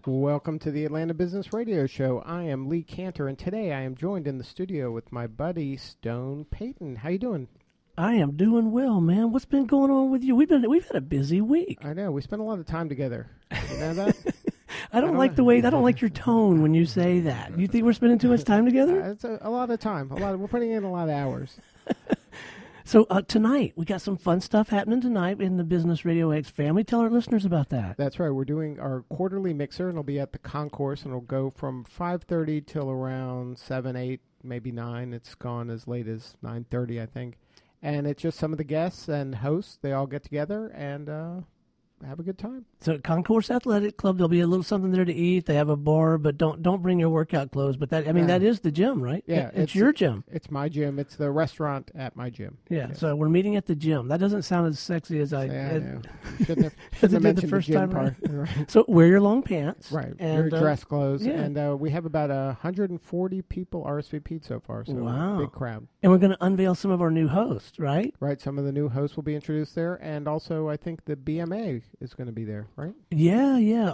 Welcome to the Atlanta Business Radio Show. I am Lee Cantor, and today I am joined in the studio with my buddy Stone Payton. How you doing? I am doing well, man. What's been going on with you? We've had a busy week. I know. We spent a lot of time together. You know that? I don't like your tone when you say that. You think we're spending too much time together? It's a lot of time. We're putting in a lot of hours. So tonight, we got some fun stuff happening tonight in the Business Radio X family. Tell our listeners about that. That's right. We're doing our quarterly mixer, and it'll be at the concourse, and it'll go from 5:30 till around 7, 8, maybe 9. It's gone as late as 9:30, I think. And it's just some of the guests and hosts. They all get together and have a good time. So at Concourse Athletic Club, there'll be a little something there to eat. They have a bar, but don't bring your workout clothes. But that is the gym, right? Yeah, it's your gym. It's my gym. It's the restaurant at my gym. Yeah. So we're meeting at the gym. That doesn't sound as sexy as I shouldn't have mentioned the first the gym time. Part. Right. So wear your long pants, right? And your dress clothes, yeah. And we have about 140 people RSVP'd so far. So wow, big crowd. And we're going to unveil some of our new hosts, right? Right. Some of the new hosts will be introduced there, and also I think the BMA is going to be there. Right? Yeah.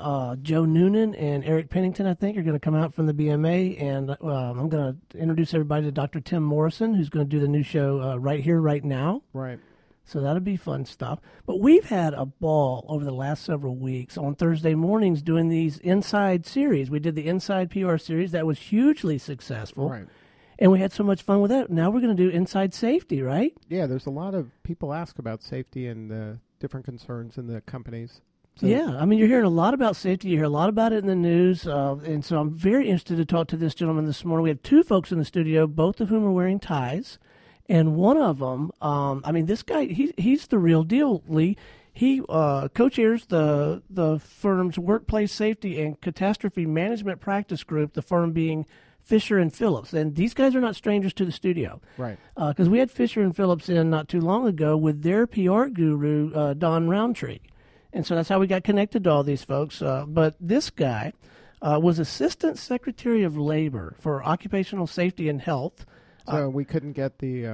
Joe Noonan and Eric Pennington, I think, are going to come out from the BMA, and I'm going to introduce everybody to Dr. Tim Morrison, who's going to do the new show Right Here, Right Now. Right. So that'll be fun stuff. But we've had a ball over the last several weeks on Thursday mornings doing these Inside series. We did the Inside PR series. That was hugely successful. Right. And we had so much fun with that. Now we're going to do Inside Safety, right? Yeah, there's a lot of people ask about safety and different concerns in the companies. So yeah, I mean, you're hearing a lot about safety. You hear a lot about it in the news. And so I'm very interested to talk to this gentleman this morning. We have two folks in the studio, both of whom are wearing ties. And one of them, this guy, he's the real deal, Lee. He co-chairs the firm's Workplace Safety and Catastrophe Management Practice Group, the firm being Fisher and Phillips. And these guys are not strangers to the studio. Right. Because we had Fisher and Phillips in not too long ago with their PR guru, Don Roundtree. And so that's how we got connected to all these folks. But this guy was Assistant Secretary of Labor for Occupational Safety and Health. So we couldn't get the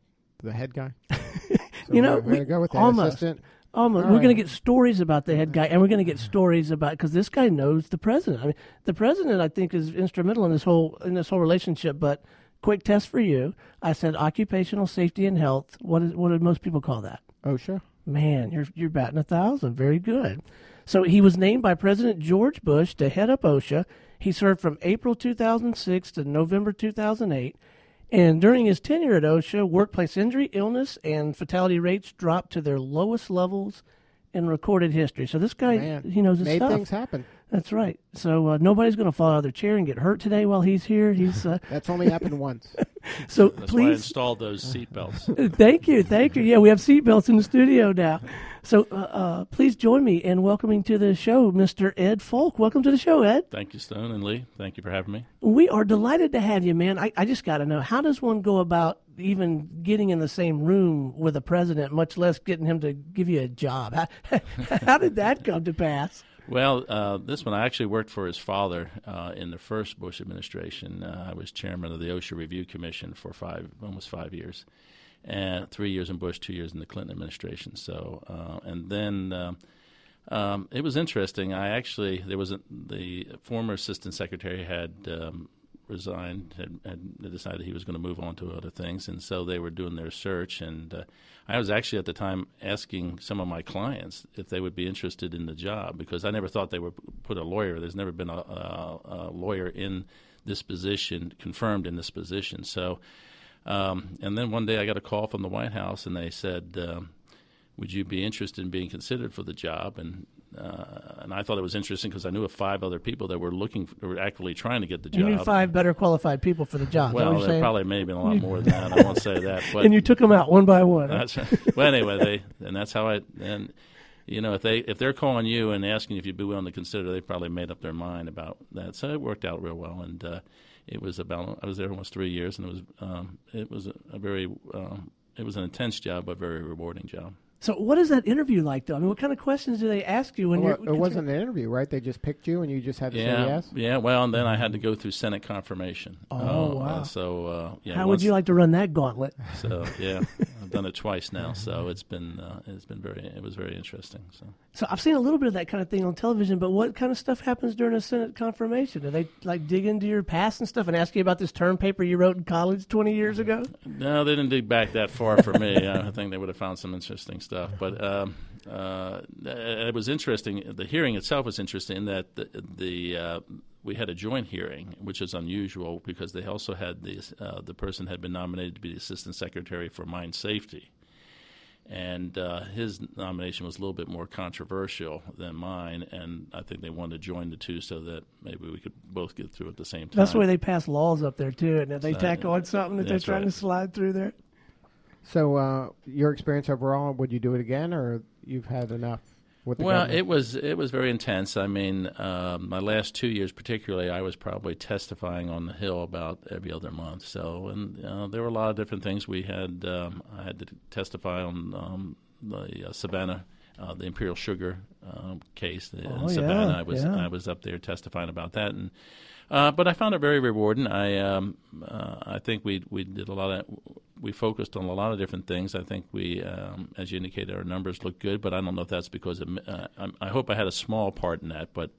head guy? So we're going to go with the assistant? Almost. We're going to get stories about the head guy, and we're going to get stories about, because this guy knows the president. I mean, the president, I think, is instrumental in this whole relationship. But quick test for you. I said occupational safety and health. What do most people call that? OSHA. Man, you're batting 1,000. Very good. So he was named by President George Bush to head up OSHA. He served from April 2006 to November 2008. And during his tenure at OSHA, workplace injury, illness, and fatality rates dropped to their lowest levels in recorded history. So this guy, he knows his stuff. Made things happen. That's right. So nobody's going to fall out of their chair and get hurt today while he's here. He's That's only happened once. So that's please, why I installed those seatbelts. Thank you. Yeah, we have seatbelts in the studio now. So please join me in welcoming to the show Mr. Ed Folk. Welcome to the show, Ed. Thank you, Stone and Lee. Thank you for having me. We are delighted to have you, man. I just got to know, how does one go about even getting in the same room with a president, much less getting him to give you a job? How did that come to pass? Well, this one, I actually worked for his father in the first Bush administration. I was chairman of the OSHA Review Commission for almost 5 years, and 3 years in Bush, 2 years in the Clinton administration. So, and then it was interesting. The former assistant secretary had resigned, had decided he was going to move on to other things, and so they were doing their search. And I was actually at the time asking some of my clients if they would be interested in the job, because I never thought they would put a lawyer. There's never been a lawyer in this position, confirmed in this position. So, and then one day I got a call from the White House, and they said, would you be interested in being considered for the job? And I thought it was interesting because I knew of 5 other people that were actively trying to get the job. You knew 5 better qualified people for the job. Well, there probably may have been a lot more than that. I won't say that. But and you took them out one by one. Well, anyway, that's how if they're calling you and asking if you'd be willing to consider, they probably made up their mind about that. So it worked out real well, and I was there almost 3 years, and it was an intense job, but very rewarding job. So what is that interview like, though? I mean, what kind of questions do they ask you when you're... It wasn't an interview, right? They just picked you and you just had to say yes? Yeah, well, and then I had to go through Senate confirmation. Oh, wow. So, How would you like to run that gauntlet? So, yeah, done it twice now, so it was very interesting. So I've seen a little bit of that kind of thing on television, but what kind of stuff happens during a Senate confirmation? Do they like dig into your past and stuff and ask you about this term paper you wrote in college 20 years ago? No, they didn't dig back that far for me. I think they would have found some interesting stuff, but it was interesting. The hearing itself was interesting in that we had a joint hearing, which is unusual because they also had the person had been nominated to be the Assistant Secretary for Mine Safety. And his nomination was a little bit more controversial than mine, and I think they wanted to join the two so that maybe we could both get through at the same time. That's the way they pass laws up there, too, and they tack on something that they're trying to slide through there. So your experience overall, would you do it again, or you've had enough? Well, it was very intense. I mean, my last 2 years particularly, I was probably testifying on the Hill about every other month. So, and there were a lot of different things. We had I had to testify on the Savannah, the Imperial Sugar case in Savannah. Yeah. I was up there testifying about that, and but I found it very rewarding. I think we did a lot of. We focused on a lot of different things. I think we, as you indicated, our numbers look good, but I don't know if that's because of, I hope I had a small part in that. But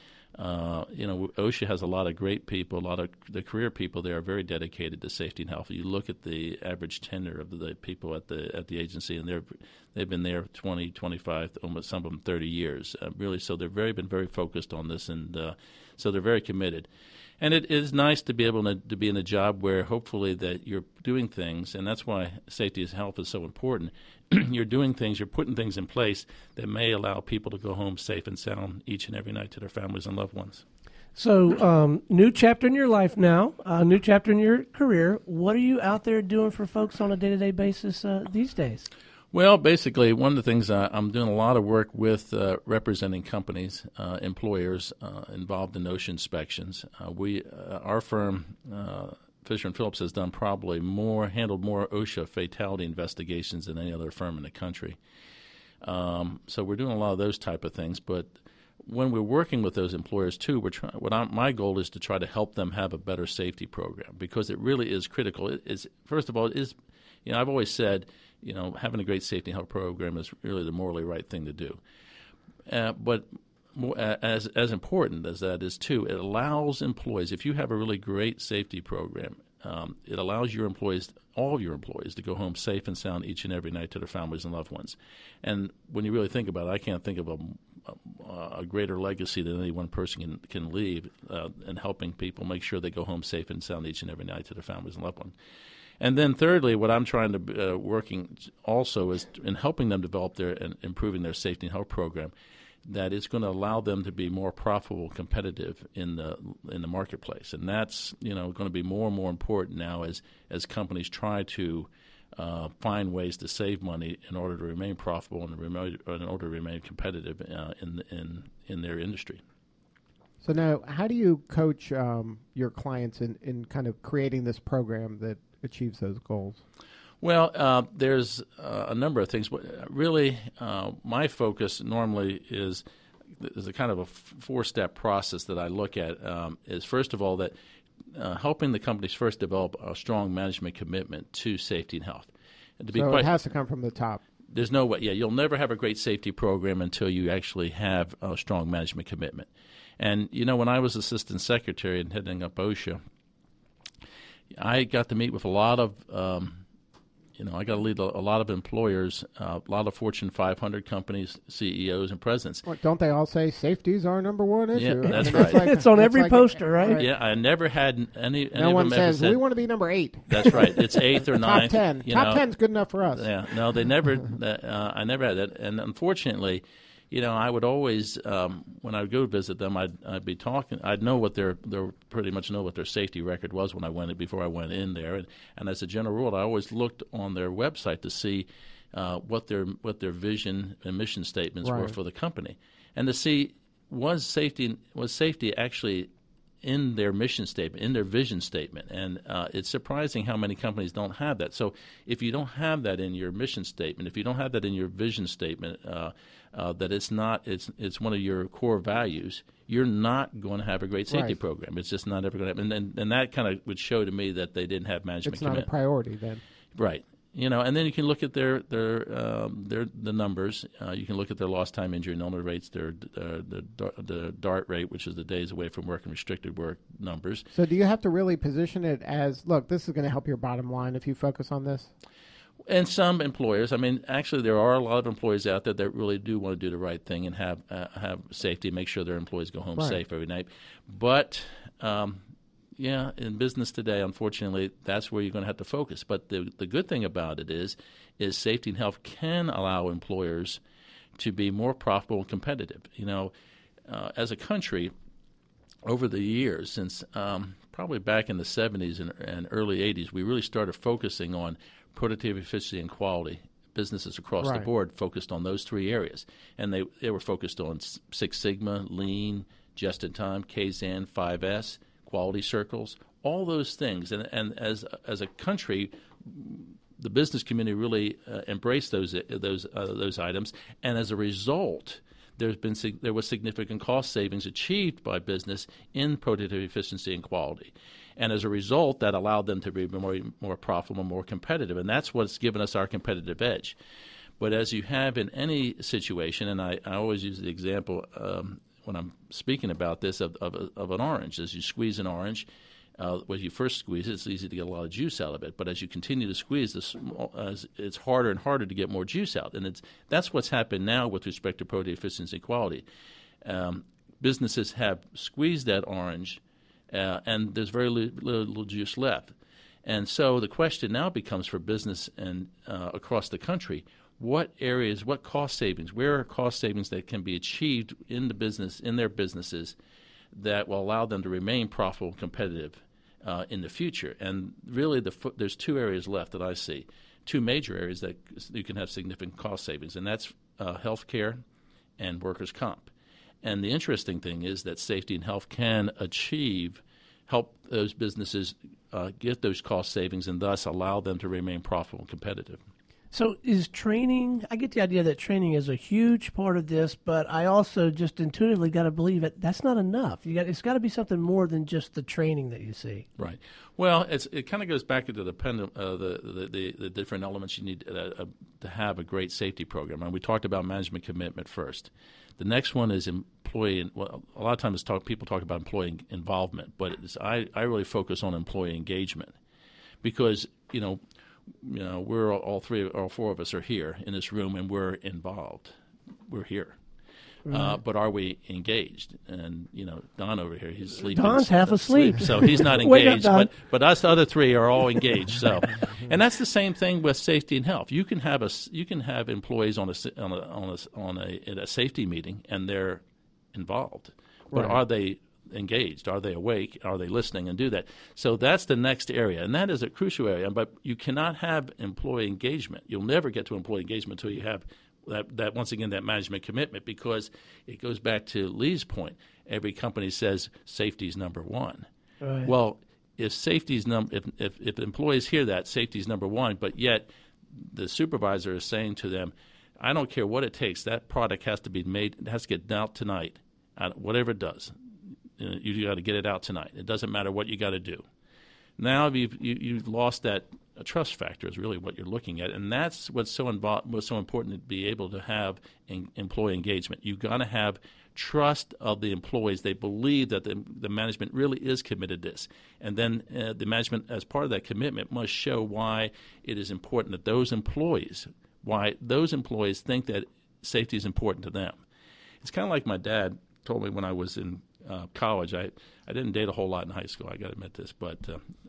OSHA has a lot of great people. A lot of the career people there are very dedicated to safety and health. You look at the average tenure of the people at the agency, and they've been there 20, 25, almost some of them 30 years. Really, so they've been very focused on this, and so they're very committed. And it is nice to be able to be in a job where hopefully that you're doing things, and that's why safety and health is so important. You're doing things, you're putting things in place that may allow people to go home safe and sound each and every night to their families and loved ones. So, new chapter in your life now, new chapter in your career. What are you out there doing for folks on a day-to-day basis these days? Well, basically, one of the things I'm doing a lot of work with representing companies, employers involved in OSHA inspections. Our firm, Fisher & Phillips, has done handled more OSHA fatality investigations than any other firm in the country. So we're doing a lot of those type of things. But when we're working with those employers too, my goal is to try to help them have a better safety program because it really is critical. First of all, I've always said, having a great safety and health program is really the morally right thing to do. But as important as that is, too, it allows employees, if you have a really great safety program, it allows all of your employees, to go home safe and sound each and every night to their families and loved ones. And when you really think about it, I can't think of a greater legacy than any one person can leave in helping people make sure they go home safe and sound each and every night to their families and loved ones. And then thirdly, what I'm trying to working also is in helping them develop and improving their safety and health program, that it's going to allow them to be more profitable, competitive in the marketplace. And that's going to be more and more important now as companies try to find ways to save money in order to remain profitable and in order to remain competitive in their industry. So now, how do you coach your clients in kind of creating this program that achieves those goals? Well, there's a number of things. Really, my focus normally is a kind of a four-step process that I look at. Is first of all that helping the companies first develop a strong management commitment to safety and health. And it has to come from the top. There's no way. Yeah, you'll never have a great safety program until you actually have a strong management commitment. And, when I was assistant secretary and heading up OSHA, I got to meet with a lot of, I got to lead a lot of employers, a lot of Fortune 500 companies, CEOs, and presidents. Well, don't they all say safety's our number one issue? Yeah, that's right. It's on every poster, right? Yeah, I never had any. No one says we want to be number 8. That's right. It's 8th or 9th. Top 10. Top 10's good enough for us. Yeah. No, they never. I never had that, and unfortunately, I would always, when I would go visit them, I'd be talking. I'd know pretty much know what their safety record was before I went in there, and as a general rule, I always looked on their website to see what their vision and mission statements were for the company, and to see was safety actually in their mission statement, in their vision statement. And it's surprising how many companies don't have that. So if you don't have that in your mission statement, if you don't have that in your vision statement, that it's one of your core values, you're not going to have a great safety program. It's just not ever going to happen. And that kind of would show to me that they didn't have management commitment. It's not a priority then. Right. And then you can look at their the numbers. You can look at their lost time injury number rates, the DART rate, which is the days away from work and restricted work numbers. So do you have to really position it as, look, this is going to help your bottom line if you focus on this? And some employers, actually there are a lot of employers out there that really do want to do the right thing and have safety, make sure their employees go home safe every night. But in business today, unfortunately, that's where you're going to have to focus. But the good thing about it is safety and health can allow employers to be more profitable and competitive. As a country, over the years, since probably back in the 70s and early 80s, we really started focusing on productivity, efficiency, and quality. Businesses across the board focused on those three areas. And they were focused on Six Sigma, Lean, Just-in-Time, Kaizen, 5S, quality circles, all those things. And as a country, the business community really embraced those items. And as a result, there was significant cost savings achieved by business in productivity, efficiency, and quality. And as a result, that allowed them to be more profitable, more competitive. And that's what's given us our competitive edge. But as you have in any situation, and I always use the example when I'm speaking about this of an orange. As you squeeze an orange, when you first squeeze it, it's easy to get a lot of juice out of it. But as you continue to squeeze, it's harder and harder to get more juice out. And that's what's happened now with respect to productivity, efficiency, and quality. Businesses have squeezed that orange, and there's very little juice left. And so the question now becomes for business and across the country, what areas, what cost savings, where are cost savings that can be achieved in their businesses that will allow them to remain profitable and competitive in the future? And really, there's two areas left that I see, two major areas that you can have significant cost savings, and that's healthcare and workers' comp. And the interesting thing is that safety and health can help those businesses get those cost savings and thus allow them to remain profitable and competitive. So is training, I get the idea that training is a huge part of this, but I also just intuitively got to believe that's not enough. It's got to be something more than just the training that you see. Right. Well, it kind of goes back to the different elements you need to have a great safety program. And we talked about management commitment first. The next one is employee. Well, a lot of times people talk about employee involvement, but I really focus on employee engagement because we're all four of us are here in this room, and we're involved. We're here. Right. But are we engaged? And, Don over here, he's sleeping. Don's half asleep. So he's not engaged. But us other three are all engaged. So, and that's the same thing with safety and health. You can have employees on a safety meeting, and they're involved. But are they engaged? Are they awake? Are they listening and do that? So that's the next area, and that is a crucial area. But you cannot have employee engagement. You'll never get to employee engagement until you have that once again, that management commitment, because it goes back to Lee's point. Every company says safety is number one. Right. Well, if safety's if employees hear that safety is number one, but yet the supervisor is saying to them, I don't care what it takes, that product has to be made, it has to get out tonight, whatever it does. You got to get it out tonight. It doesn't matter what you got to do. Now you've lost that trust factor is really what you're looking at, and that's what's so important to be able to have employee engagement. You've got to have trust of the employees. They believe that the management really is committed to this, and then the management, as part of that commitment, must show why it is important that those employees think that safety is important to them. It's kind of like my dad told me when I was in college. I didn't date a whole lot in high school. I got to admit this, but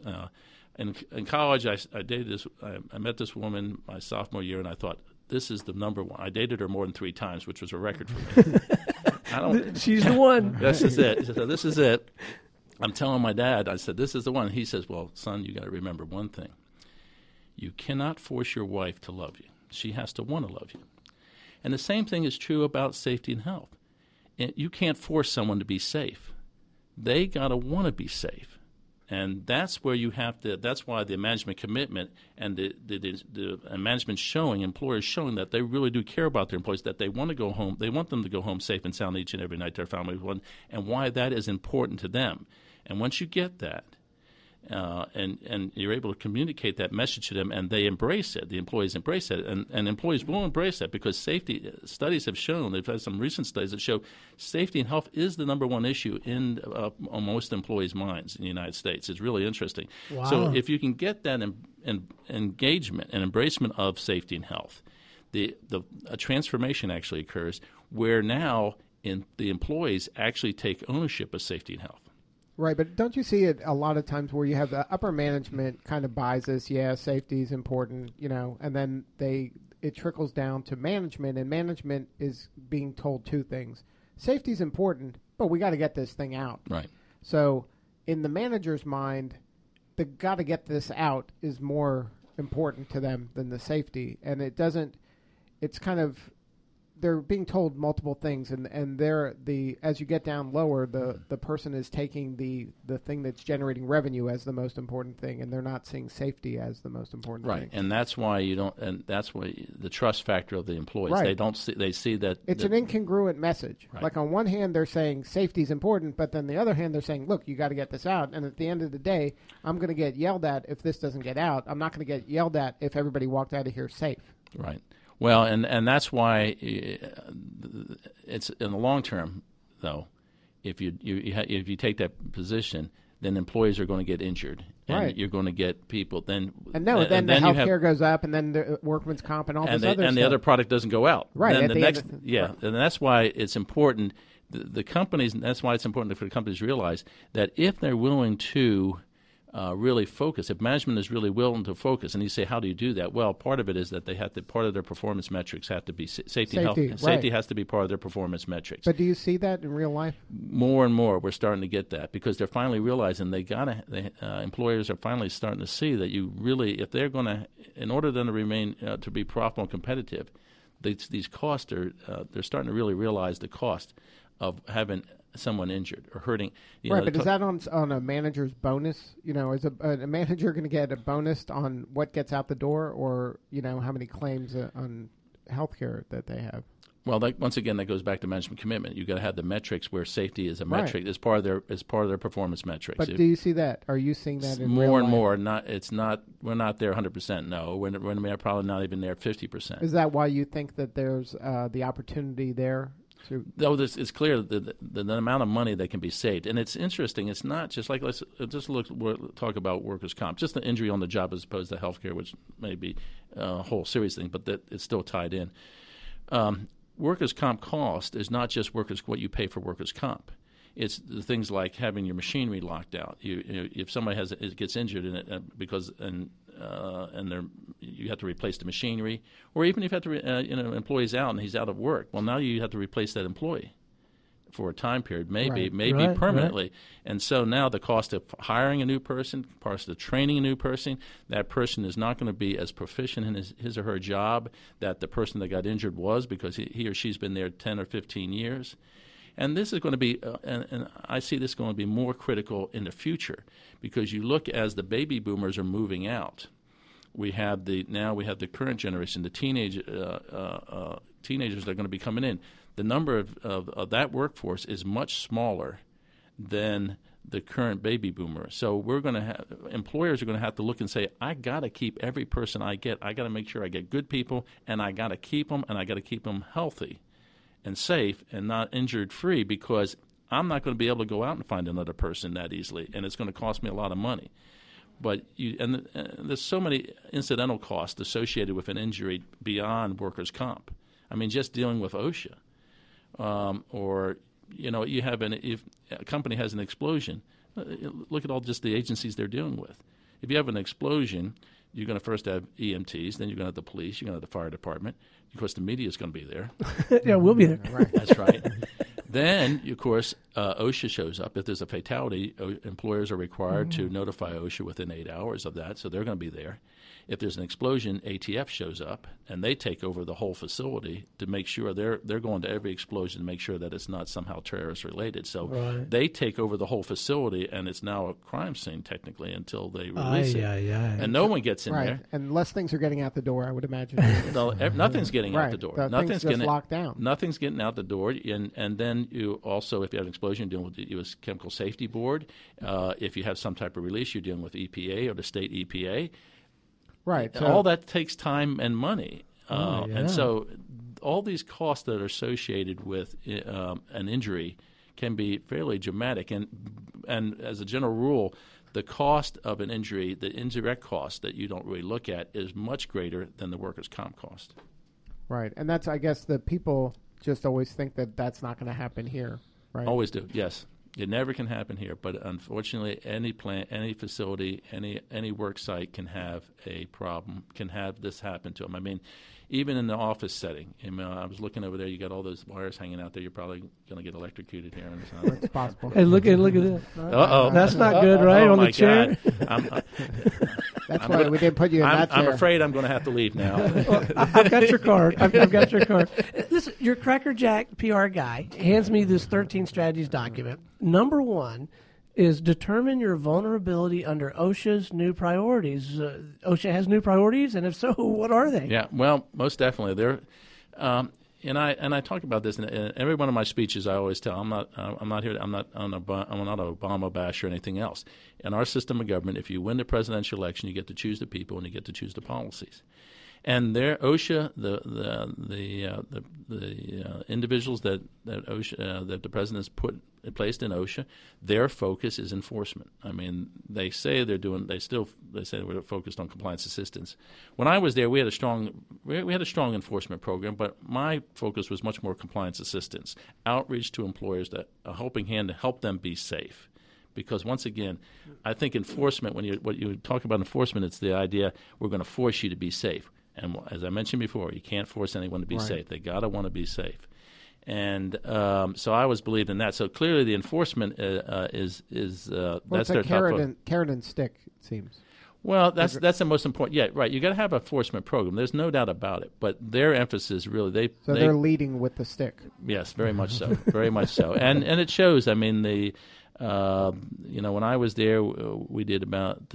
in college, I dated this. I met this woman my sophomore year, and I thought, this is the number one. I dated her more than 3 times, which was a record for me. She's the one. This is it. So this is it. I'm telling my dad. I said, this is the one. He says, well, son, you got to remember one thing. You cannot force your wife to love you. She has to want to love you. And the same thing is true about safety and health. You can't force someone to be safe. They got to want to be safe. And that's where you have to. That's why the management commitment and the management employers showing that they really do care about their employees, that they want to go home. They want them to go home safe and sound each and every night. Their family one, and why that is important to them. And once you get that, and you're able to communicate that message to them, and they embrace it. The employees embrace it, and employees will embrace that because safety studies have shown. They've had some recent studies that show safety and health is the number one issue on most employees' minds in the United States. It's really interesting. Wow. So if you can get that engagement and embracement of safety and health, a transformation actually occurs where now the employees actually take ownership of safety and health. Right, but don't you see it a lot of times where you have the upper management kind of buys this, yeah, safety is important, and then it trickles down to management, and management is being told two things. Safety is important, but we got to get this thing out. Right. So in the manager's mind, the got to get this out is more important to them than the safety, and it's kind of, they're being told multiple things, and as you get down lower, the person is taking the thing that's generating revenue as the most important thing, and they're not seeing safety as the most important thing. Right, and that's why that's why the trust factor of the employees. Right. They see that it's an incongruent message. Right. Like on one hand they're saying safety is important, but then the other hand they're saying, look, you got to get this out. And at the end of the day, I'm going to get yelled at if this doesn't get out. I'm not going to get yelled at if everybody walked out of here safe. Right. Well, and that's why it's in the long term, though. If you take that position, then employees are going to get injured, and right. you're going to get people. Then the health care goes up, and then the workman's comp and all this other stuff. And the other product doesn't go out. Right. Then at the next, end yeah, right. And that's why it's important. The companies. That's why it's important for the companies to realize that if they're willing to really focus, if management is really willing to focus, and you say, how do you do that? Well, part of it is that they have to, part of their performance metrics have to be safety and health. Right. Safety has to be part of their performance metrics. But do you see that in real life? More and more, we're starting to get that because they're finally realizing employers are finally starting to see that you really, if they're going to, in order then to remain, to be profitable and competitive, these costs are, they're starting to really realize the cost of having someone injured or hurting. Right, but is that on a manager's bonus? Is a manager going to get a bonus on what gets out the door, or how many claims on healthcare that they have? Well, once again, that goes back to management commitment. You've got to have the metrics where safety is a right. metric. It's part of their performance metrics. But do you see that? Are you seeing that in more real and life? more? We're not there 100%. No, we're probably not even there 50%. Is that why you think that there's the opportunity there? Though it's clear that the amount of money that can be saved, and it's interesting. It's not just like let's just talk about workers' comp, just the injury on the job as opposed to healthcare, which may be a whole series thing, but that it's still tied in. Workers' comp cost is not just what you pay for workers' comp. It's the things like having your machinery locked out. If somebody gets injured in it because you have to replace the machinery, or even if you have to employee's out and he's out of work. Well, now you have to replace that employee for a time period, maybe permanently. Right. And so now the cost of hiring a new person, cost of training a new person, that person is not going to be as proficient in his or her job that the person that got injured was because he or she's been there 10 or 15 years. And this is going to be, and I see this going to be more critical in the future because you look as the baby boomers are moving out. We have the current generation, the teenagers that are going to be coming in. The number of that workforce is much smaller than the current baby boomer. So employers are going to have to look and say, I got to keep every person I get. I got to make sure I get good people, and I got to keep them, and I got to keep them healthy and safe and not injured free because I'm not going to be able to go out and find another person that easily, and it's going to cost me a lot of money. But there's so many incidental costs associated with an injury beyond workers' comp. I mean, just dealing with OSHA, or if a company has an explosion, look at all just the agencies they're dealing with. If you have an explosion, you're going to first have EMTs, then you're going to have the police, you're going to have the fire department. Of course, the media is going to be there. Yeah, we'll be there. Right. That's right. Then, of course, OSHA shows up. If there's a fatality, employers are required to notify OSHA within 8 hours of that, so they're going to be there. if there's an explosion, ATF shows up and they take over the whole facility to make sure they're going to every explosion to make sure that it's not somehow terrorist related. So they take over the whole facility, and it's now a crime scene technically until they release it. And no one gets in there. Unless things are getting out the door, I would imagine. No, nothing's getting out the door. Nothing's getting locked down. Nothing's getting out the door. And then you also, if you have an explosion, you're dealing with the U.S. Chemical Safety Board. If you have some type of release, you're dealing with EPA or the state EPA. Right. So all that takes time and money. And so all these costs that are associated with an injury can be fairly dramatic. And as a general rule, the cost of an injury, the indirect cost that you don't really look at, is much greater than the workers' comp cost. Right. And that's, I guess, the people just always think that that's not going to happen here, right? Always do, yes. It never can happen here, but unfortunately, any plant, any facility, any work site can have a problem, can have this happen to them. I mean, even in the office setting, I was looking over there. You got all those wires hanging out there. You're probably going to get electrocuted here. It's possible. Hey, look at this. Uh-oh. That's not good, right? On my the chair. That's why we didn't put you in that chair. I'm afraid I'm going to have to leave now. Well, I've got your card. I've got your card. Listen, your Cracker Jack PR guy hands me this 13 strategies document. Number 1 is determine your vulnerability under OSHA's new priorities. OSHA has new priorities, and if so, what are they? Yeah, well, most definitely. They're, and I talk about this in every one of my speeches. I always tell I'm not an Obama bash or anything else. In our system of government, if you win the presidential election, you get to choose the people and you get to choose the policies. And there, OSHA, the individuals that OSHA, that the president's placed in OSHA, their focus is enforcement. I mean, they say they say we're focused on compliance assistance. When I was there, we had a strong enforcement program, but my focus was much more compliance assistance, outreach to employers, that a helping hand to help them be safe. Because once again, I think enforcement, when you talk about enforcement, it's the idea we're going to force you to be safe. And as I mentioned before, you can't force anyone to be safe. They got to want to be safe. And so I always believed in that. So clearly the enforcement is that's their top carrot and stick, it seems. Well, that's the most important. Yeah, right. You got to have an enforcement program. There's no doubt about it. But their emphasis really they're leading with the stick. Yes, very much so. Very much so. And it shows. I mean, when I was there, we did about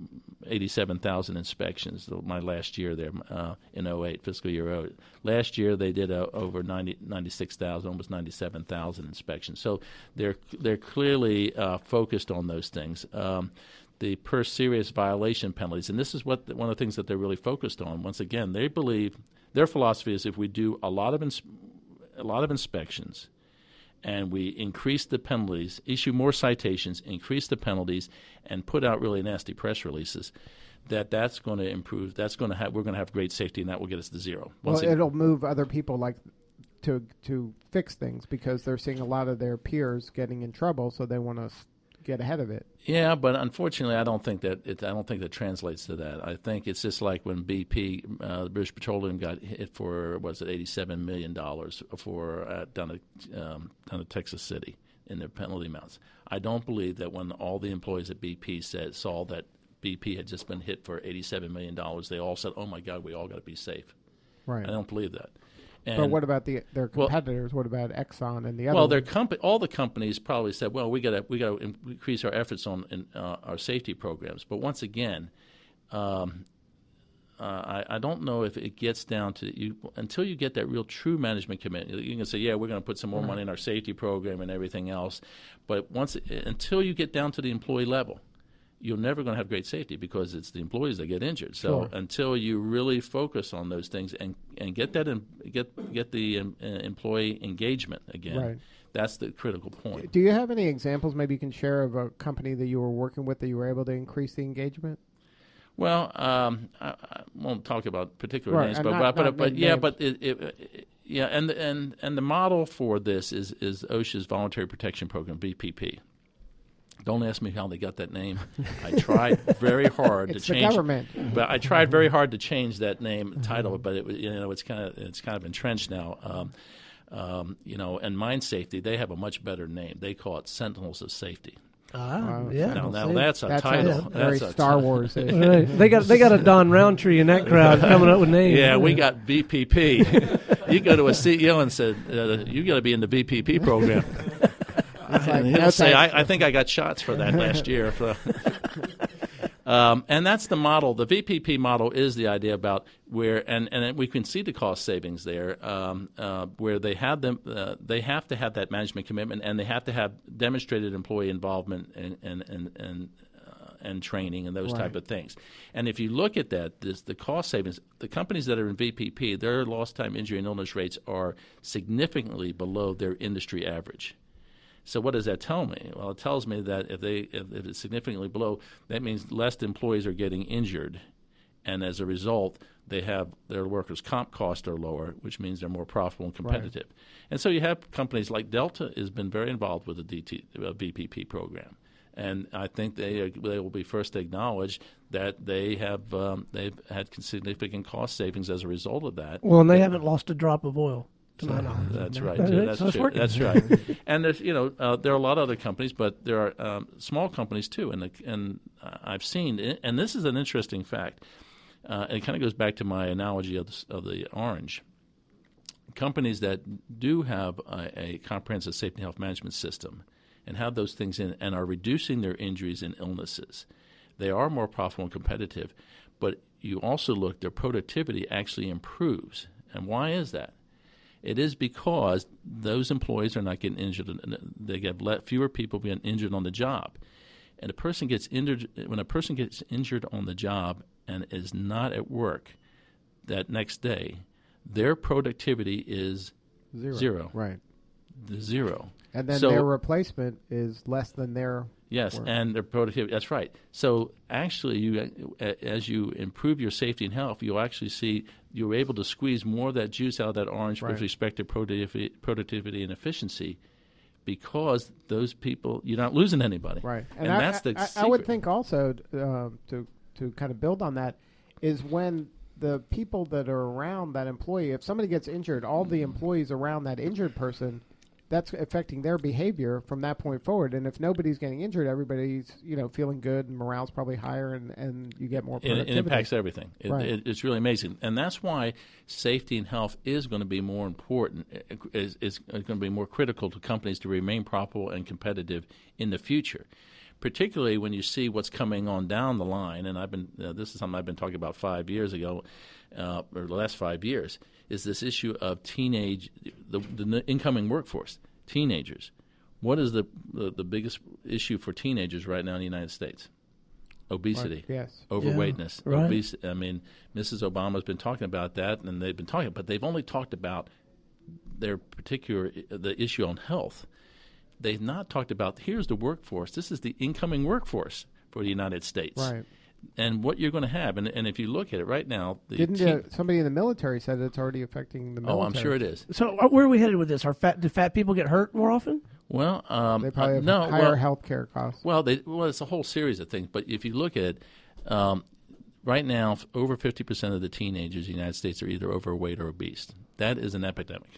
87,000 inspections. My last year there in 2008, fiscal year 2008. Last year they did over 96,000, almost 97,000 inspections. So they're clearly focused on those things. The per serious violation penalties, and this is one of the things that they're really focused on. Once again, they believe their philosophy is if we do a lot of inspections, and we increase the penalties, issue more citations, increase the penalties, and put out really nasty press releases, that's going to improve. We're going to have great safety, and that will get us to zero. It'll move other people to fix things because they're seeing a lot of their peers getting in trouble, so they want to get ahead of it. Yeah, but unfortunately, I don't think that translates to that. I think it's just like when BP, British Petroleum, got hit for $87 million for down at Texas City in their penalty amounts. I don't believe that when all the employees at BP saw that BP had just been hit for $87 million, they all said, "Oh my God, we all got to be safe." Right. I don't believe that. But what about their competitors? What about Exxon and the other? Well, all the companies probably said, "Well, we got to increase our efforts on our safety programs." But once again, I don't know if it gets down to you until you get that real true management commitment. You can say, "Yeah, we're going to put some more money in our safety program and everything else," but until you get down to the employee level, you're never going to have great safety because it's the employees that get injured. So until you really focus on those things and get the employee engagement again, that's the critical point. Do you have any examples maybe you can share of a company that you were working with that you were able to increase the engagement? Well, I won't talk about particular names, but the model for this is OSHA's Voluntary Protection Program, VPP. Don't ask me how they got that name. I tried very hard to change. It's the government. But I tried very hard to change that name title, but it's kind of entrenched now. And Mine Safety, they have a much better name. They call it Sentinels of Safety. Yeah. Now that's a That's title. very That's a Star ti- Wars. Right. They got a Don Roundtree in that crowd coming up with names. Yeah, we got VPP. You go to a CEO and said, "You got to be in the VPP program." And he'll say, I think I got shots for that last year. And that's the model. The VPP model is the idea about where, and we can see the cost savings there, where they have them. They have to have that management commitment, and they have to have demonstrated employee involvement and training and those type of things. And if you look at that, the cost savings, the companies that are in VPP, their lost time injury and illness rates are significantly below their industry average. So what does that tell me? Well, it tells me that if it's significantly below, that means less employees are getting injured, and as a result, their workers' comp costs are lower, which means they're more profitable and competitive. Right. And so you have companies like Delta has been very involved with the VPP program, and I think they will be first to acknowledge that they've had significant cost savings as a result of that. Well, and they haven't lost a drop of oil. That's right. That's true. That's right. And there's, there are a lot of other companies, but there are small companies too. And I've seen, and this is an interesting fact. It kind of goes back to my analogy of the orange. Companies that do have a comprehensive safety and health management system and have those things in and are reducing their injuries and illnesses, they are more profitable and competitive. But you also look, their productivity actually improves. And why is that? It is because those employees are not getting injured. They get fewer people being injured on the job. And when a person gets injured on the job and is not at work that next day, their productivity is zero. Right. Zero. And then their replacement is less than their Yes, work. and their productivity. That's right. So actually, as you improve your safety and health, you'll actually see you're able to squeeze more of that juice out of that orange with respect to productivity and efficiency, because those people, you're not losing anybody. Right. And that's the secret. I would think also to kind of build on that is when the people that are around that employee, if somebody gets injured, all the employees around that injured person, that's affecting their behavior from that point forward. And if nobody's getting injured, everybody's feeling good, and morale's probably higher, and you get more productivity. It impacts everything. It's really amazing, and that's why safety and health is going to be more important. Is going to be more critical to companies to remain profitable and competitive in the future. Particularly when you see what's coming on down the line, and this is something I've been talking about 5 years ago, or the last 5 years, is this issue of the incoming workforce, teenagers. What is the biggest issue for teenagers right now in the United States? Obesity, overweightness, obesity. I mean, Mrs. Obama's been talking about that, and but they've only talked about the issue on health. They've not talked about, here's the workforce. This is the incoming workforce for the United States. Right. And what you're going to have. And if you look at it right now. Somebody in the military said it's already affecting the military. Oh, I'm sure it is. So where are we headed with this? Do fat people get hurt more often? Well, they probably have higher health care costs. Well, it's a whole series of things. But if you look at it, right now, over 50% of the teenagers in the United States are either overweight or obese. That is an epidemic.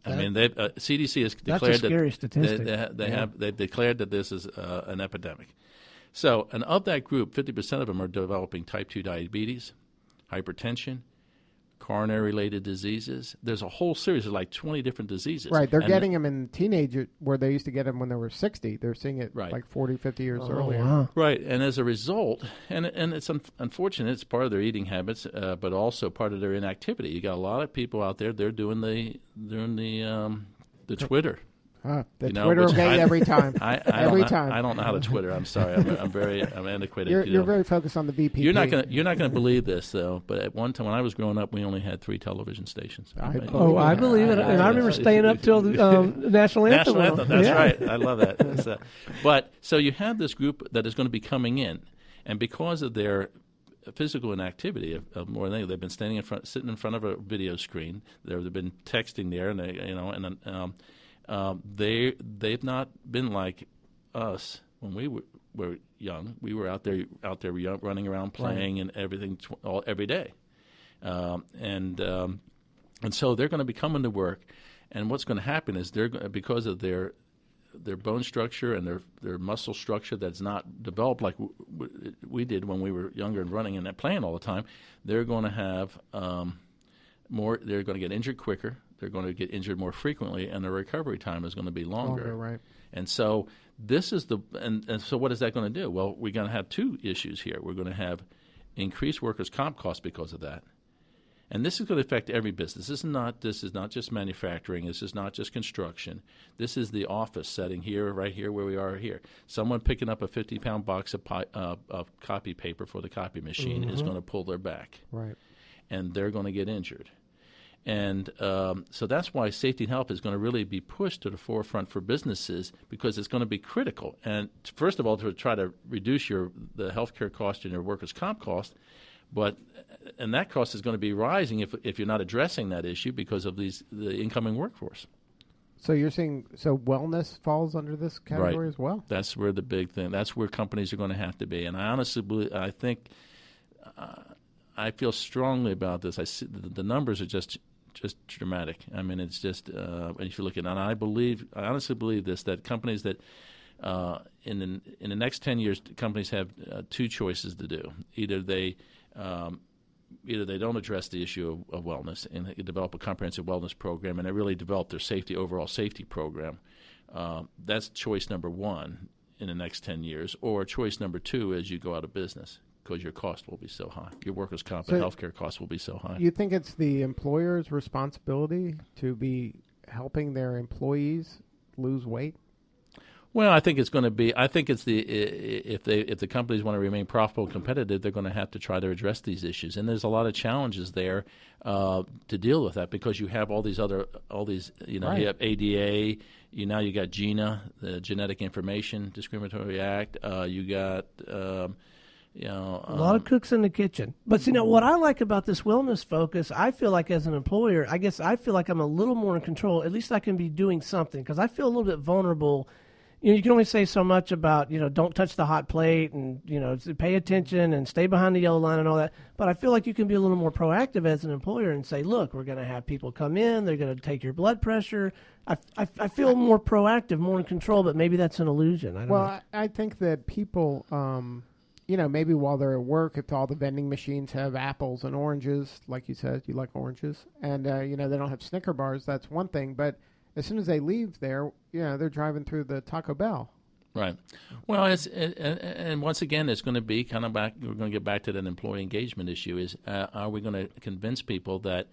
CDC has declared that's a scary statistic. They've declared that this is an epidemic. So, and of that group, 50% of them are developing type 2 diabetes, hypertension, coronary-related diseases. There's a whole series of like 20 different diseases. Right. They're getting them in teenagers where they used to get them when they were 60. They're seeing it like 40, 50 years earlier. Wow. Right. And as a result, and it's unfortunate, it's part of their eating habits, but also part of their inactivity. You got a lot of people out there, they're doing the Twitter. Twitter will get you every time. Every time. I don't know how to Twitter. I'm sorry. I'm antiquated. You're very focused on the VPP. You're not going to believe this though. But at one time when I was growing up, we only had 3 television stations. I believe it. And I remember staying up till the national anthem. National anthem. That's right. I love that. But so you have this group that is going to be coming in, and because of their physical inactivity of more than anything, they've been sitting in front of a video screen. They've been texting there, and they've not been like us when we were young. We were out there running around playing and everything every day, and so they're going to be coming to work, and what's going to happen is because of their their bone structure and their muscle structure that's not developed like we did when we were younger and running and playing all the time, they're going to have more. They're going to get injured quicker. They're going to get injured more frequently, and their recovery time is going to be longer. Right. And so this is and so what is that going to do? Well, we're going to have two issues here. We're going to have increased workers' comp costs because of that. And this is going to affect every business. This is not just manufacturing. This is not just construction. This is the office setting here, right here, where we are here. Someone picking up a 50-pound box of copy paper for the copy machine is going to pull their back. Right. And they're going to get injured. And so that's why safety and health is going to really be pushed to the forefront for businesses, because it's going to be critical. And first of all, to try to reduce the health care cost and your workers' comp cost, and that cost is going to be rising if you're not addressing that issue because of the incoming workforce. So you're saying wellness falls under this category as well? That's where the big thing. That's where companies are going to have to be. And I honestly believe, I feel strongly about this. I see the numbers are just dramatic. I mean, it's just if you look at it, and I honestly believe this, that companies that in the next 10 years, companies have two choices to do. Either they don't address the issue of wellness and they develop a comprehensive wellness program, and they really develop their overall safety program. That's choice number one in the next 10 years. Or choice number two is you go out of business, because your cost will be so high. Your workers' comp and health care costs will be so high. You think it's the employer's responsibility to be helping their employees lose weight? Well, I think it's going to be. I think it's if the companies want to remain profitable and competitive, they're going to have to try to address these issues. And there's a lot of challenges there to deal with that, because you have all these. Right. You have ADA. Now you got GINA, the Genetic Information Discriminatory Act. You got. A lot of cooks in the kitchen. But see, now what I like about this wellness focus, I feel like as an employer, I guess I feel like I'm a little more in control. At least I can be doing something, because I feel a little bit vulnerable. You can only say so much about, don't touch the hot plate and, pay attention and stay behind the yellow line and all that. But I feel like you can be a little more proactive as an employer and say, look, we're going to have people come in. They're going to take your blood pressure. I feel more proactive, more in control, but maybe that's an illusion. I don't know. I think that people, maybe while they're at work, if all the vending machines have apples and oranges, like you said, you like oranges, and, they don't have Snicker bars, that's one thing. But as soon as they leave there, they're driving through the Taco Bell. Right. Well, and once again, it's going to be kind of back. We're going to get back to that employee engagement issue. Is are we going to convince people that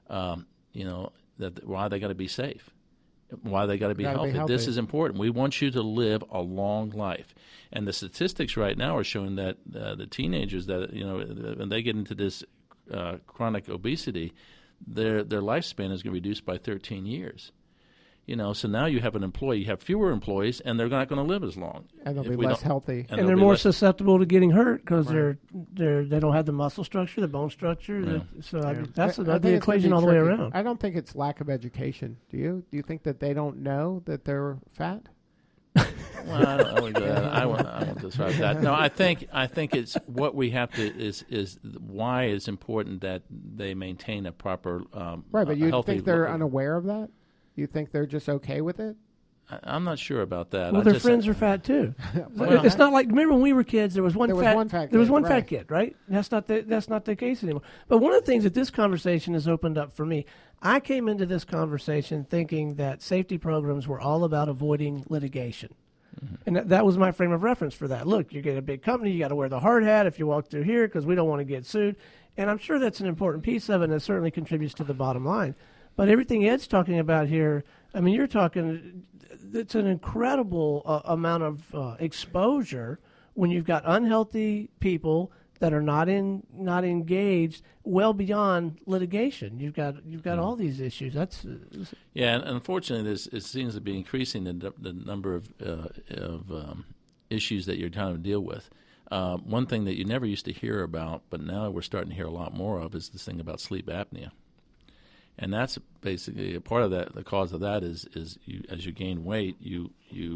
that why they got to be safe, why they got to be healthy? This is important. We want you to live a long life, and the statistics right now are showing that the teenagers that when they get into this chronic obesity, their lifespan is going to be reduced by 13 years. So now you have you have fewer employees, and they're not going to live as long. And they'll be less healthy. And they're more susceptible to getting hurt because they don't have the muscle structure, the bone structure. Yeah. That's the equation all the way around. I don't think it's lack of education. Do you? Do you think that they don't know that they're fat? Well, I won't describe that. No, I think it's what we have to is why it's important that they maintain a proper but you think they're unaware of that? You think they're just okay with it? I'm not sure about that. Well, their friends are fat too. It's not like, remember when we were kids, there was one fat kid, right? That's not the case anymore. But one of the things that this conversation has opened up for me, I came into this conversation thinking that safety programs were all about avoiding litigation. Mm-hmm. And that was my frame of reference for that. Look, you get a big company, you got to wear the hard hat if you walk through here because we don't want to get sued. And I'm sure that's an important piece of it, and it certainly contributes to the bottom line. But everything Ed's talking about here, I mean, you're talking, it's an incredible amount of exposure when you've got unhealthy people that are not engaged well beyond litigation. You've got all these issues. And unfortunately, it seems to be increasing the number of issues that you're trying to deal with. One thing that you never used to hear about, but now we're starting to hear a lot more of, is this thing about sleep apnea. And that's basically a part of that. The cause of that is you, as you gain weight, you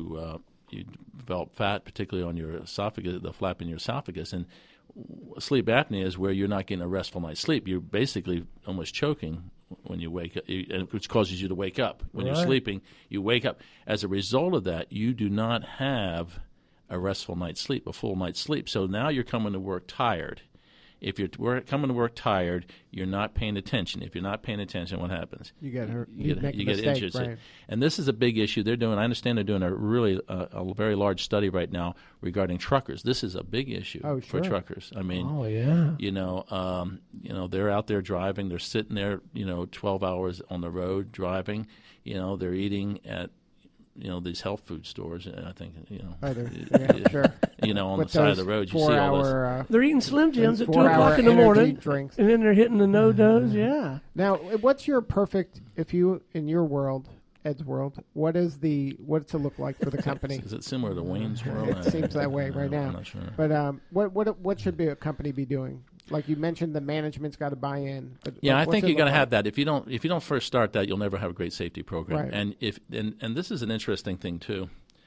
develop fat, particularly on your esophagus, the flap in your esophagus. And sleep apnea is where you're not getting a restful night's sleep. You're basically almost choking when you wake up, which causes you to wake up. When Right. you're sleeping, you wake up. As a result of that, you do not have a restful night's sleep, a full night's sleep. So now you're coming to work tired. If you're coming to work tired, you're not paying attention. If you're not paying attention, what happens? You get hurt. You make a get mistake, injured. right. And this is a big issue. I understand they're doing a very large study right now regarding truckers. This is a big issue for sure. truckers. I mean, Oh, yeah. they're out there driving. They're sitting there, 12 hours on the road driving. They're eating at these health food stores. I think Either, yeah, sure. on With the side of those the road, you see all this. They're eating Slim Jims at 2 4-hour o'clock in the energy morning, drinks. and then they're hitting the no-dos. Yeah. Now, what's your perfect, in your world, Ed's world, what's it look like for the company? Is it similar to Wayne's World? It seems that way right now. I'm not sure. But what should a company be doing? Like you mentioned, the management's got to buy in. But Yeah, I what's think it you got to look have that. If you don't first start that, you'll never have a great safety program. Right. And this is an interesting thing too.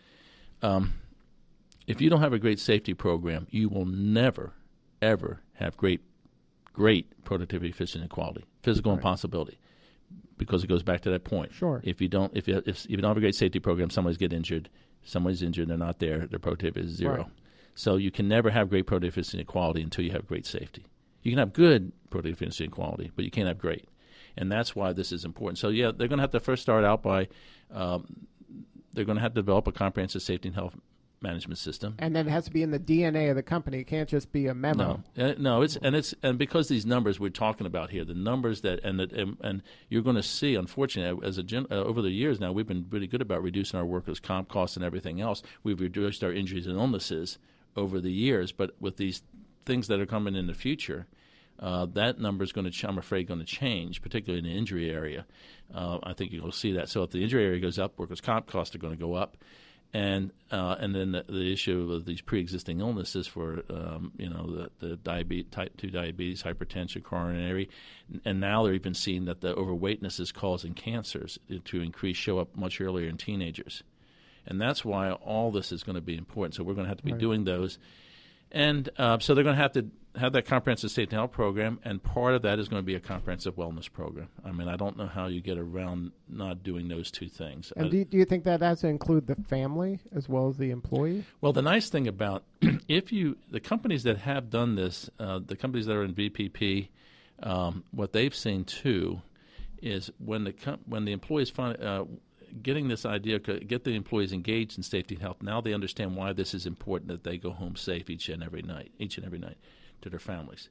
If you don't have a great safety program, you will never, ever have great productivity, efficiency, and quality, physical impossibility, because it goes back to that point. Sure. If you don't have a great safety program, somebody's injured, they're not there, their productivity is zero. Right. So you can never have great productivity, efficiency, and quality until you have great safety. You can have good productivity, efficiency, and quality, but you can't have great. And that's why this is important. So, yeah, they're going to have to first start out by they're going to have to develop a comprehensive safety and health management system. And then it has to be in the DNA of the company. It can't just be a memo. No, and because these numbers we're talking about here, the numbers and you're going to see, unfortunately, over the years now, we've been really good about reducing our workers' comp costs and everything else. We've reduced our injuries and illnesses over the years, but with these things that are coming in the future, that number is I'm afraid, going to change, particularly in the injury area. I think you'll see that. So if the injury area goes up, workers' comp costs are going to go up. And then the issue of these pre-existing illnesses for the diabetes, type 2 diabetes, hypertension, coronary, and now they're even seeing that the overweightness is causing cancers to show up much earlier in teenagers, and that's why all this is going to be important. So we're going to have to be doing those, and so they're going to have to have that comprehensive safety and health program, and part of that is going to be a comprehensive wellness program. I mean, I don't know how you get around not doing those two things. And do you think that has to include the family as well as the employee? Well, the nice thing about the companies that have done this, the companies that are in VPP, what they've seen too is when the employees find getting this idea, get the employees engaged in safety and health. Now they understand why this is important, that they go home safe each and every night to their families.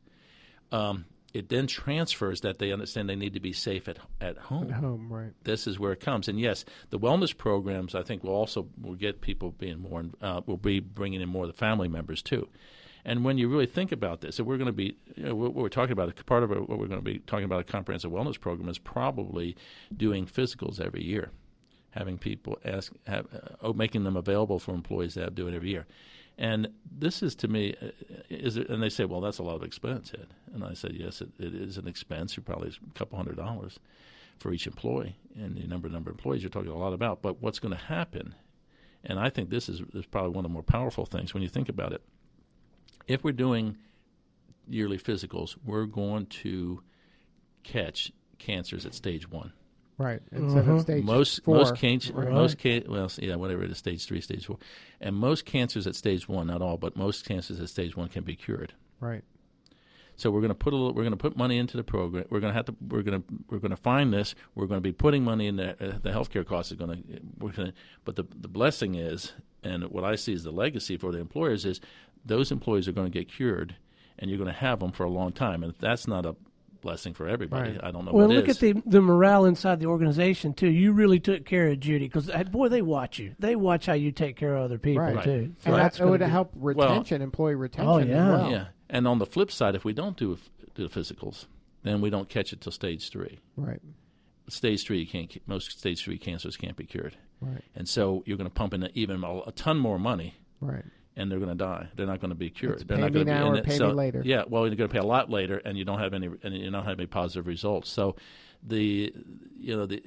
It then transfers that they understand they need to be safe at home. At home, right. This is where it comes. And yes, the wellness programs, I think, will get people being more, will be bringing in more of the family members too. And when you really think about this, and we're going to be, what we're talking about, part of what we're going to be talking about, a comprehensive wellness program, is probably doing physicals every year, having people making them available for employees to do it every year. And this is, to me, and they say, well, that's a lot of expense, Ed. And I said, yes, it is an expense. You're probably a couple $100 for each employee. And the number of employees you're talking a lot about. But what's going to happen, and I think this is probably one of the more powerful things when you think about it, if we're doing yearly physicals, we're going to catch cancers at stage 1. Right, instead of stage 4. Whatever it is, stage 3, stage 4, and most cancers at stage 1, not all, but most cancers at stage 1 can be cured. Right. So we're going to put money into the program. We're going to find this. We're going to be putting money in there. The healthcare costs are going to. But the blessing is, and what I see as the legacy for the employers is, those employees are going to get cured, and you're going to have them for a long time. And if that's not a blessing for everybody, right. I don't know well, what look is. at the morale inside the organization too. You really took care of Judy, because boy, they watch you. They watch how you take care of other people Right. too. And that would help retention, employee retention. Oh, as yeah. well. Yeah, and on the flip side, if we don't do the physicals, then we don't catch it till stage 3. Right. Stage 3, most stage 3 cancers can't be cured. Right. And so you're going to pump in even a ton more money. Right. And they're going to die. They're not going to be cured. It's They're pay not me going to now be or pay me later. Yeah, well, you're going to pay a lot later, and you don't have any positive results. So, the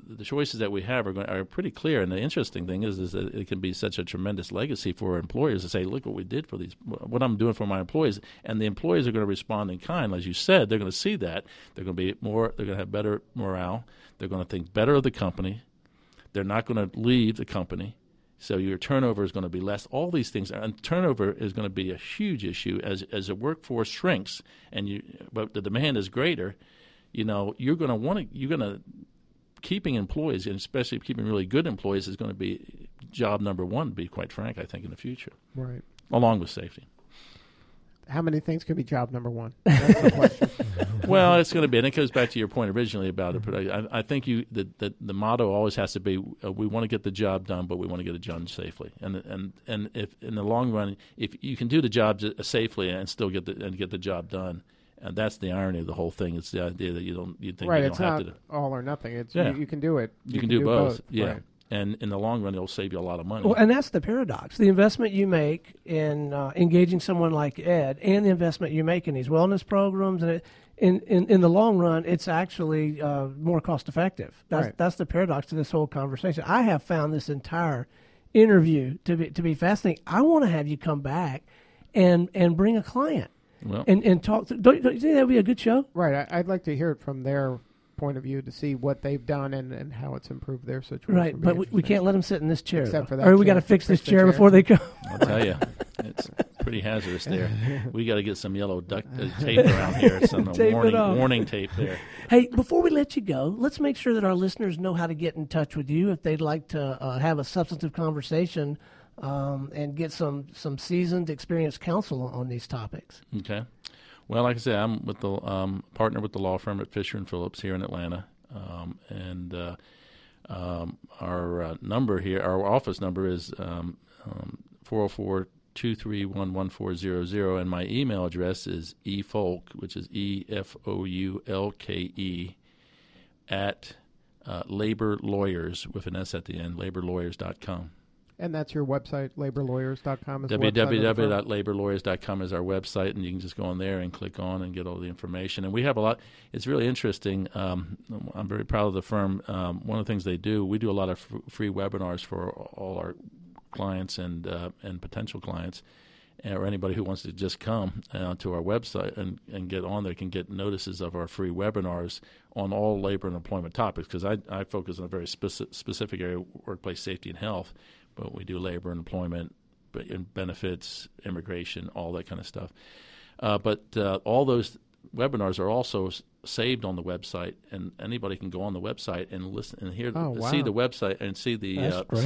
the choices that we have are pretty clear. And the interesting thing is that it can be such a tremendous legacy for employers to say, look what we did for what I'm doing for my employees. And the employees are going to respond in kind. As you said, they're going to see that. They're going to have better morale. They're going to think better of the company. They're not going to leave the company. So your turnover is going to be less. All these things, and turnover is going to be a huge issue as the workforce shrinks, but the demand is greater. You're going to keeping employees, and especially keeping really good employees, is going to be job number one. To be quite frank, I think in the future, right, along with safety. How many things can be job number one? That's the question. Well, it's going to be, and it goes back to your point originally about it. But I think the motto always has to be: we want to get the job done, but we want to get it done safely. And if in the long run, if you can do the job safely and still get the job done, and that's the irony of the whole thing. It's the idea that you think you don't have to. Right, it's not all or nothing. It's you can do it. You can do both. Yeah. Right. And in the long run, it'll save you a lot of money. Well, and that's the paradox. The investment you make in engaging someone like Ed, and the investment you make in these wellness programs, and in the long run, it's actually more cost effective. That's the paradox to this whole conversation. I have found this entire interview to be fascinating. I want to have you come back and bring a client and talk. Don't you think that would be a good show? Right. I'd like to hear it from their point of view to see what they've done and how it's improved their situation. Right, but we can't let them sit in this chair. Except for that or we got to fix this chair before they come. I'll tell you, it's pretty hazardous there. We got to get some yellow duct tape around here, some warning tape there. Hey, before we let you go, let's make sure that our listeners know how to get in touch with you if they'd like to have a substantive conversation and get some seasoned, experienced counsel on these topics. Okay. Well, like I said, I'm with the partner with the law firm at Fisher & Phillips here in Atlanta, and our number here, our office number is 404-231-1400, and my email address is efolk, which is EFOULKE, at Labor Lawyers, with an S at the end, laborlawyers.com. And that's your website, laborlawyers.com. www.laborlawyers.com is our website, and you can just go on there and click on and get all the information. And we have a lot. It's really interesting. I'm very proud of the firm. One of the things they do, we do a lot of free webinars for all our clients and potential clients, or anybody who wants to just come to our website and get on there can get notices of our free webinars on all labor and employment topics, because I focus on a very specific area, workplace safety and health. But we do labor and employment, benefits, immigration, all that kind of stuff. But all those webinars are also saved on the website, and anybody can go on the website and listen and hear, see the website and see the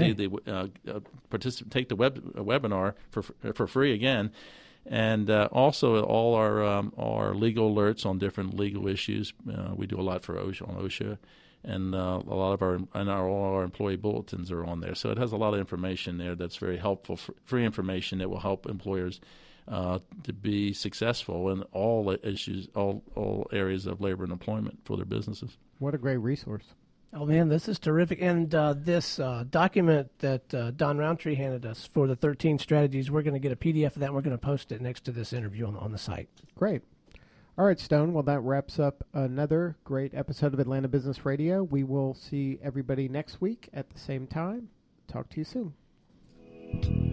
take the webinar for free again, and also all our legal alerts on different legal issues. We do a lot for OSHA. And all our employee bulletins are on there, so it has a lot of information there that's very helpful, free information that will help employers to be successful in all issues, all areas of labor and employment for their businesses. What a great resource! Oh man, this is terrific! And this document that Don Roundtree handed us for the 13 strategies, we're going to get a PDF of that. And we're going to post it next to this interview on the site. Great. All right, Stone. Well, that wraps up another great episode of Atlanta Business Radio. We will see everybody next week at the same time. Talk to you soon.